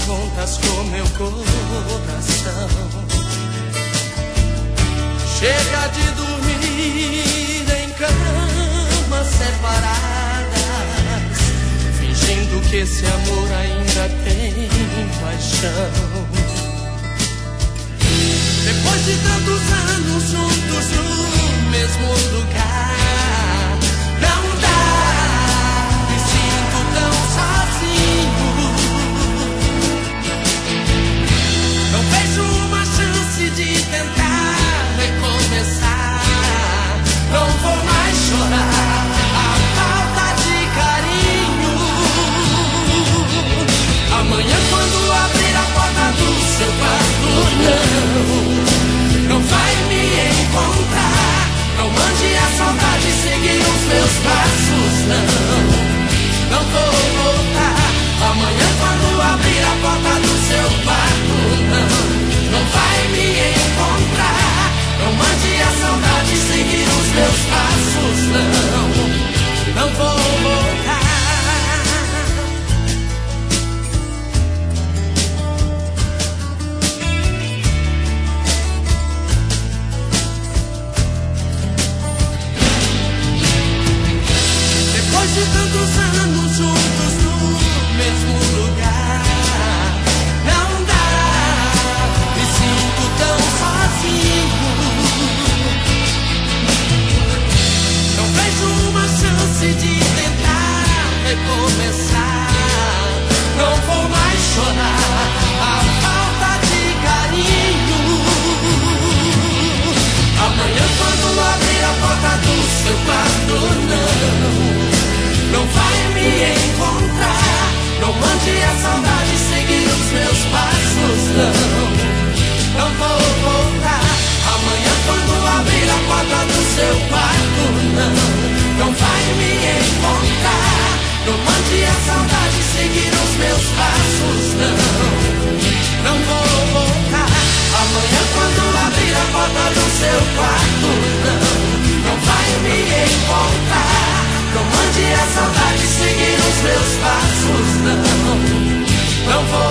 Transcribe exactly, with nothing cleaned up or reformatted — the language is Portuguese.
contas com meu coração. Chega de dormir em camas separadas, fingindo que esse amor ainda tem paixão. Depois de tantos anos juntos no mesmo lugar, não dá, me sinto tão sozinho. Não vejo uma chance de tentar recomeçar. Não vou mais chorar a falta de carinho. Amanhã, quando abrir a porta do seu quarto, não, não vai me encontrar. Não mande a saudade seguir os meus passos, não. Não vou voltar. Amanhã, quando abrir a porta do seu quarto, não, não vai me encontrar. Não mande a saudade seguir os meus passos, não. Não vou voltar. Depois de tantos anos juntos no mesmo lugar, não dá, me sinto tão sozinho. Não vejo uma chance de tentar recomeçar. Não vou mais chorar a falta de carinho. Amanhã, quando abrir a porta do seu quarto, não, não vai me encontrar. Não mande a saudade seguir os meus passos, não. Não vou voltar. Amanhã, quando abrir a porta do seu quarto, não, não vai me encontrar. Não mande a saudade seguir os meus passos, não. Não vou voltar. Amanhã, quando abrir a porta do seu quarto, não, não vai me encontrar. Não mande a saudade seguir os meus passos, não. Não vou